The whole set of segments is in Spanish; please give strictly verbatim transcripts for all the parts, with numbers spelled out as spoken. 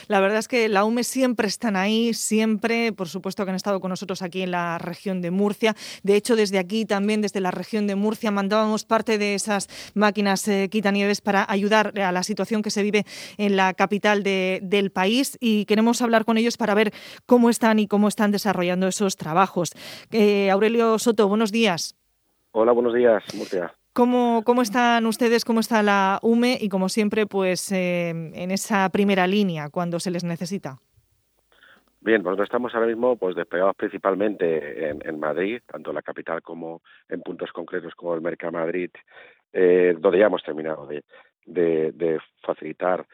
La verdad es que la U M E siempre están ahí, siempre, por supuesto que han estado con nosotros aquí en la región de Murcia. De hecho, desde aquí también, desde la región de Murcia, mandábamos parte de esas máquinas eh, quitanieves para ayudar a la situación que se vive en la capital de, del país, y queremos hablar con ellos para ver cómo están y cómo están desarrollando esos trabajos. Eh, Aurelio Soto, buenos días. Hola, buenos días, Murcia. ¿Cómo, cómo están ustedes, cómo está la U M E y, como siempre, pues eh, en esa primera línea cuando se les necesita? Bien, nosotros estamos ahora mismo pues desplegados principalmente en, en Madrid, tanto en la capital como en puntos concretos como el Mercamadrid, eh, donde ya hemos terminado de, de, de facilitar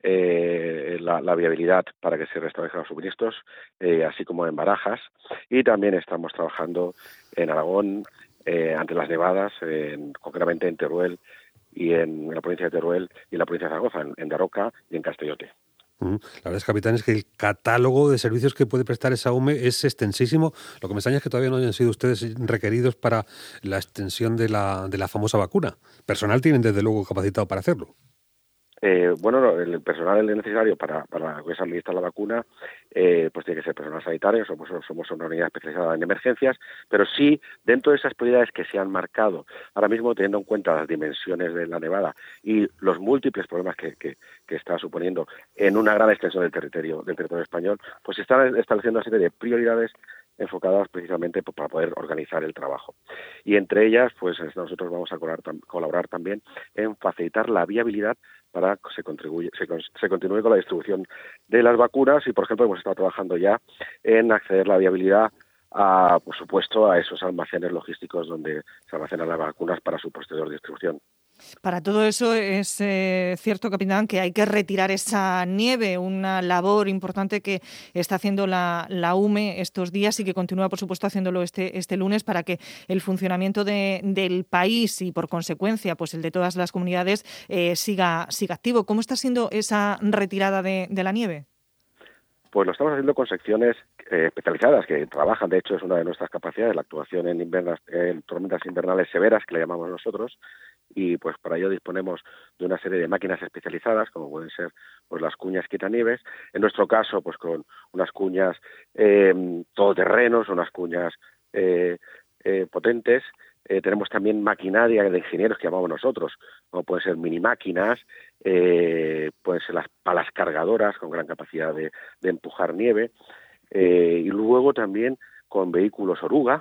eh, la, la viabilidad para que se restablezcan los suministros, eh, así como en Barajas, y también estamos trabajando en Aragón, eh, ante las nevadas, en, concretamente en Teruel y en, en la provincia de Teruel y en la provincia de Zaragoza, en, en Daroca y en Castellote. La verdad es, capitán, es que el catálogo de servicios que puede prestar esa U M E es extensísimo. Lo que me extraña es que todavía no hayan sido ustedes requeridos para la extensión de la, de la famosa vacuna. Personal tienen, desde luego, capacitado para hacerlo. Eh, bueno, el personal necesario para, para que se administre la vacuna, eh, pues tiene que ser personal sanitario. Somos, somos una unidad especializada en emergencias, pero sí, dentro de esas prioridades que se han marcado, ahora mismo teniendo en cuenta las dimensiones de la nevada y los múltiples problemas que, que, que está suponiendo en una gran extensión del territorio, del territorio español, pues se están estableciendo una serie de prioridades enfocadas precisamente para poder organizar el trabajo. Y entre ellas, pues nosotros vamos a colaborar, colaborar también en facilitar la viabilidad para que se, contribuye, se, se continúe con la distribución de las vacunas, y, por ejemplo, hemos estado trabajando ya en acceder la viabilidad a, por supuesto, a esos almacenes logísticos donde se almacenan las vacunas para su posterior distribución. Para todo eso es eh, cierto, capitán, que hay que retirar esa nieve, una labor importante que está haciendo la, la U M E estos días y que continúa, por supuesto, haciéndolo este, este lunes, para que el funcionamiento de, del país y, por consecuencia, pues el de todas las comunidades eh, siga, siga activo. ¿Cómo está siendo esa retirada de, de la nieve? Pues lo estamos haciendo con secciones eh, especializadas que trabajan, de hecho es una de nuestras capacidades, la actuación en, invernas, en tormentas invernales severas, que le llamamos nosotros, y pues para ello disponemos de una serie de máquinas especializadas, como pueden ser pues las cuñas quitanieves, en nuestro caso pues con unas cuñas eh, todoterrenos, unas cuñas eh, eh, potentes. Eh, tenemos también maquinaria de ingenieros que llamamos nosotros, como pueden ser mini máquinas, eh, pueden ser las palas cargadoras con gran capacidad de, de empujar nieve, eh, y luego también con vehículos oruga,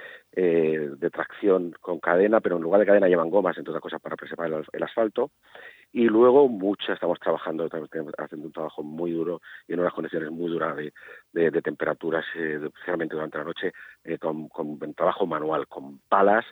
eh, de tracción con cadena, pero en lugar de cadena llevan gomas, entre otras cosas, para preservar el, el asfalto. Y luego mucho estamos trabajando, haciendo un trabajo muy duro y en unas condiciones muy duras de, de, de temperaturas, eh, especialmente durante la noche, eh, con, con trabajo manual, con palas,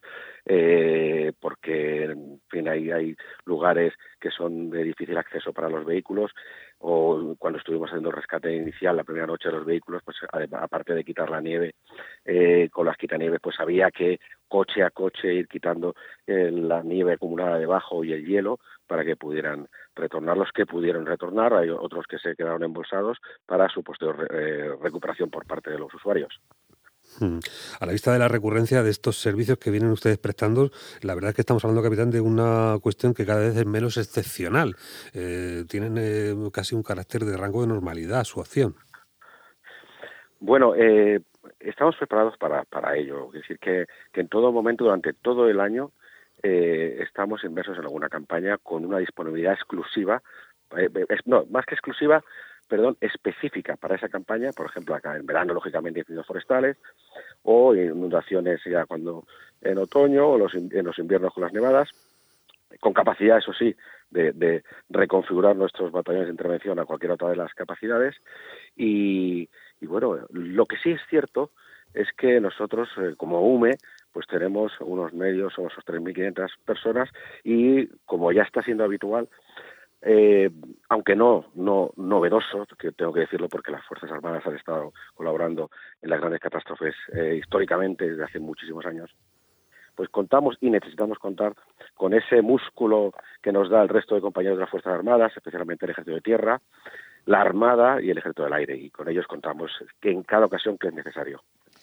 eh, porque en fin hay, hay lugares que son de difícil acceso para los vehículos, o cuando estuvimos haciendo el rescate inicial la primera noche de los vehículos, pues aparte de quitar la nieve eh, con las quitanieves, pues había que coche a coche ir quitando eh, la nieve acumulada debajo y el hielo para que pudieran retornar los que pudieron retornar. Hay otros que se quedaron embolsados para su posterior eh, recuperación por parte de los usuarios. A la vista de la recurrencia de estos servicios que vienen ustedes prestando, la verdad es que estamos hablando, capitán, de una cuestión que cada vez es menos excepcional. Eh, tienen eh, casi un carácter de rango de normalidad su acción. Bueno, eh, estamos preparados para, para ello. Es decir, que, que en todo momento, durante todo el año, eh, estamos inmersos en alguna campaña con una disponibilidad exclusiva, eh, es, no, más que exclusiva, perdón, específica para esa campaña. Por ejemplo, acá en verano, lógicamente, incendios forestales, o inundaciones ya cuando en otoño, o los, en los inviernos con las nevadas, con capacidad, eso sí, de, de reconfigurar nuestros batallones de intervención a cualquier otra de las capacidades. Y, y bueno, lo que sí es cierto es que nosotros, eh, como U M E, pues tenemos unos medios, somos tres mil quinientas personas, y como ya está siendo habitual, Eh, aunque no, no novedoso, que tengo que decirlo porque las Fuerzas Armadas han estado colaborando en las grandes catástrofes eh, históricamente desde hace muchísimos años, pues contamos y necesitamos contar con ese músculo que nos da el resto de compañeros de las Fuerzas Armadas, especialmente el Ejército de Tierra, la Armada y el Ejército del Aire, y con ellos contamos que en cada ocasión que es necesario.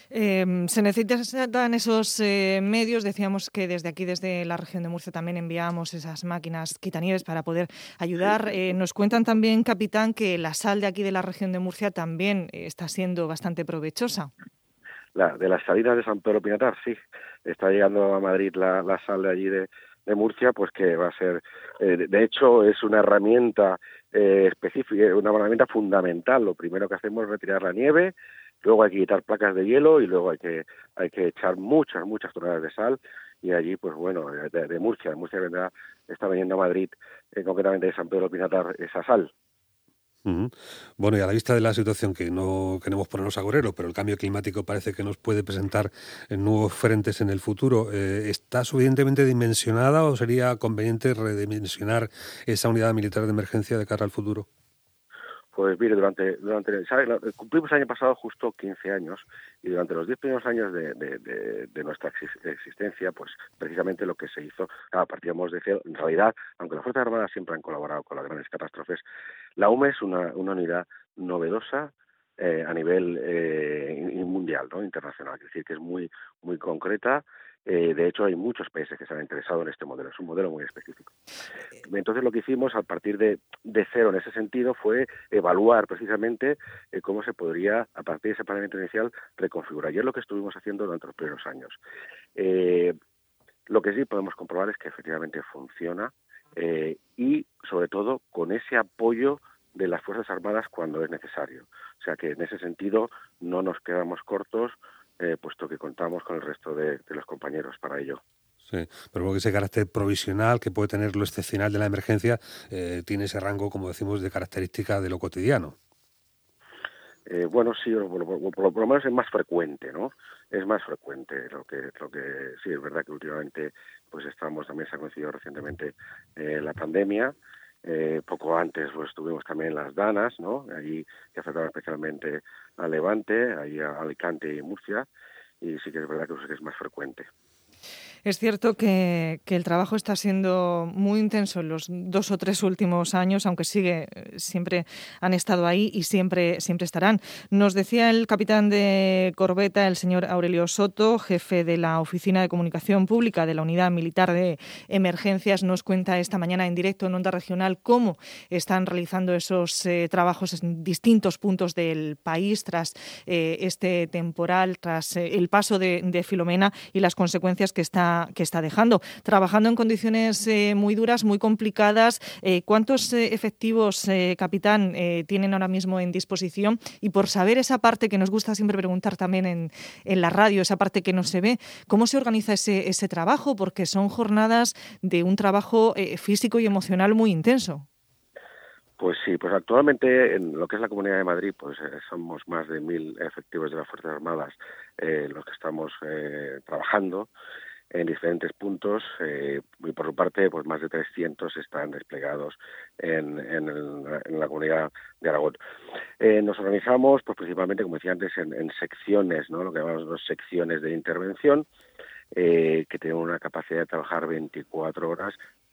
Eh, se necesitan esos eh, medios. Decíamos que desde aquí, desde la región de Murcia, también enviamos esas máquinas quitanieves para poder ayudar. Eh, nos cuentan también, capitán, que la sal de aquí de la región de Murcia también eh, está siendo bastante provechosa. La, de las salinas de San Pedro Pinatar, sí. Está llegando a Madrid la, la sal de allí de, de Murcia, pues que va a ser, eh, de hecho, es una herramienta eh, específica, una herramienta fundamental. Lo primero que hacemos es retirar la nieve, luego hay que quitar placas de hielo y luego hay que hay que echar muchas, muchas toneladas de sal. Y allí, pues bueno, de, de Murcia, de Murcia vendrá, está viniendo a Madrid, eh, concretamente de San Pedro Pinatar, esa sal. Uh-huh. Bueno, y a la vista de la situación, que no queremos ponernos agoreros, pero el cambio climático parece que nos puede presentar nuevos frentes en el futuro, eh, ¿está suficientemente dimensionada o sería conveniente redimensionar esa unidad militar de emergencia de cara al futuro? Pues mire, durante, durante ¿sabe? Cumplimos el año pasado justo quince años y durante los diez primeros años de, de, de, de nuestra existencia, pues precisamente lo que se hizo, claro, partíamos de cero. En realidad, aunque las Fuerzas Armadas siempre han colaborado con las grandes catástrofes, la U M E es una, una unidad novedosa eh, a nivel eh, mundial, ¿no? Internacional, es decir, que es muy, muy concreta. Eh, de hecho, hay muchos países que se han interesado en este modelo. Es un modelo muy específico. Entonces, lo que hicimos a partir de, de cero en ese sentido fue evaluar precisamente eh, cómo se podría, a partir de ese planeamiento inicial, reconfigurar. Y es lo que estuvimos haciendo durante los primeros años. Eh, lo que sí podemos comprobar es que efectivamente funciona eh, y, sobre todo, con ese apoyo de las Fuerzas Armadas cuando es necesario. O sea que, en ese sentido, no nos quedamos cortos, Eh, puesto que contamos con el resto de, de los compañeros para ello. Sí, pero porque ese carácter provisional que puede tener lo excepcional de la emergencia eh, tiene ese rango, como decimos, de característica de lo cotidiano. Eh, bueno, sí, por, por, por, por lo menos es más frecuente, ¿no? Es más frecuente lo que, lo que sí, es verdad que últimamente pues estamos, también se ha coincidido recientemente eh, la pandemia. Eh, poco antes pues tuvimos también las danas, ¿no? Allí que afectaban especialmente a Levante, ahí a Alicante y Murcia, y sí que es verdad que es más frecuente. Es cierto que, que el trabajo está siendo muy intenso en los dos o tres últimos años, aunque sigue, siempre han estado ahí y siempre, siempre estarán. Nos decía el capitán de corbeta, el señor Aurelio Soto, jefe de la Oficina de Comunicación Pública de la Unidad Militar de Emergencias, nos cuenta esta mañana en directo en Onda Regional cómo están realizando esos eh, trabajos en distintos puntos del país tras eh, este temporal, tras eh, el paso de, de Filomena y las consecuencias que está que está dejando, trabajando en condiciones eh, muy duras, muy complicadas. Eh, ¿Cuántos eh, efectivos, eh, capitán, eh, tienen ahora mismo en disposición? Y por saber esa parte que nos gusta siempre preguntar también en, en la radio, esa parte que no se ve, ¿cómo se organiza ese, ese trabajo? Porque son jornadas de un trabajo eh, físico y emocional muy intenso. Pues sí, pues actualmente en lo que es la Comunidad de Madrid, pues eh, somos más de mil efectivos de las Fuerzas Armadas eh, los que estamos eh, trabajando en diferentes puntos eh, y por su parte pues más de trescientos están desplegados en, en, el, en la comunidad de Aragón. Eh, nos organizamos pues principalmente, como decía antes, en, en secciones, ¿no? Lo que llamamos dos secciones de intervención eh, que tienen una capacidad de trabajar veinticuatro horas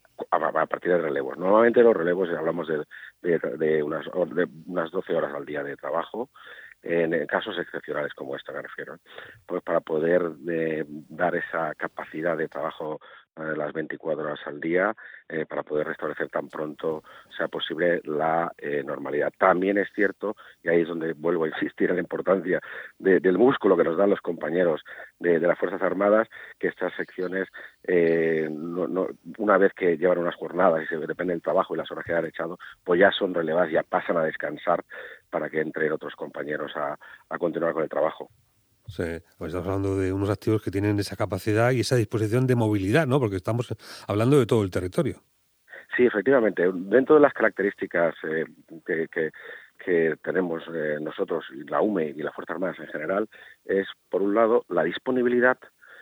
a partir de relevos. Normalmente los relevos hablamos de, de, de, unas, de unas doce horas al día de trabajo, en casos excepcionales como este me refiero, pues para poder eh, dar esa capacidad de trabajo eh, las veinticuatro horas al día, eh, para poder restablecer tan pronto sea posible la eh, normalidad. También es cierto, y ahí es donde vuelvo a insistir en la importancia de, del músculo que nos dan los compañeros de, de las Fuerzas Armadas, que estas secciones, eh, no, no, una vez que llevan unas jornadas y se depende del trabajo y las horas que han echado, pues ya son relevadas, ya pasan a descansar para que entren otros compañeros a, a continuar con el trabajo. Sí, pues estamos hablando de unos activos que tienen esa capacidad y esa disposición de movilidad, ¿no? Porque estamos hablando de todo el territorio. Sí, efectivamente. Dentro de las características eh, que, que, que tenemos eh, nosotros, la U M E y las Fuerzas Armadas en general, es, por un lado, la disponibilidad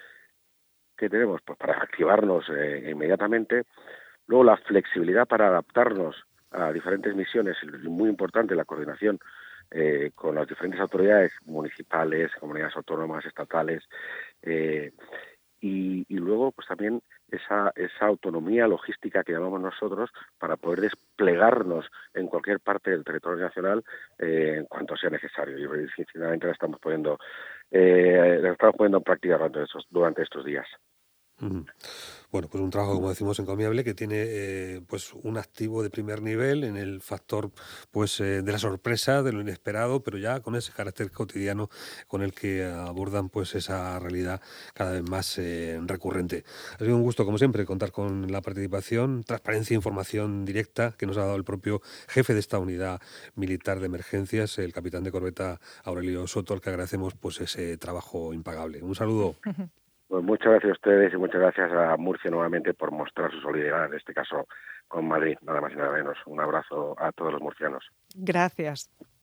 que tenemos pues, para activarnos eh, inmediatamente, luego la flexibilidad para adaptarnos a diferentes misiones, y muy importante la coordinación eh, con las diferentes autoridades municipales, comunidades autónomas, estatales, eh, y, y luego pues también esa, esa autonomía logística que llamamos nosotros para poder desplegarnos en cualquier parte del territorio nacional eh, en cuanto sea necesario. Y sinceramente la estamos poniendo, eh, la estamos poniendo en práctica durante estos, durante estos días. Uh-huh. Bueno, pues un trabajo, como decimos, encomiable, que tiene eh, pues un activo de primer nivel en el factor pues eh, de la sorpresa, de lo inesperado, pero ya con ese carácter cotidiano con el que abordan pues esa realidad cada vez más eh, recurrente. Ha sido un gusto, como siempre, contar con la participación, transparencia e información directa que nos ha dado el propio jefe de esta unidad militar de emergencias, el capitán de corbeta Aurelio Soto, al que agradecemos pues ese trabajo impagable. Un saludo. Pues muchas gracias a ustedes y muchas gracias a Murcia nuevamente por mostrar su solidaridad, en este caso con Madrid, nada más y nada menos. Un abrazo a todos los murcianos. Gracias.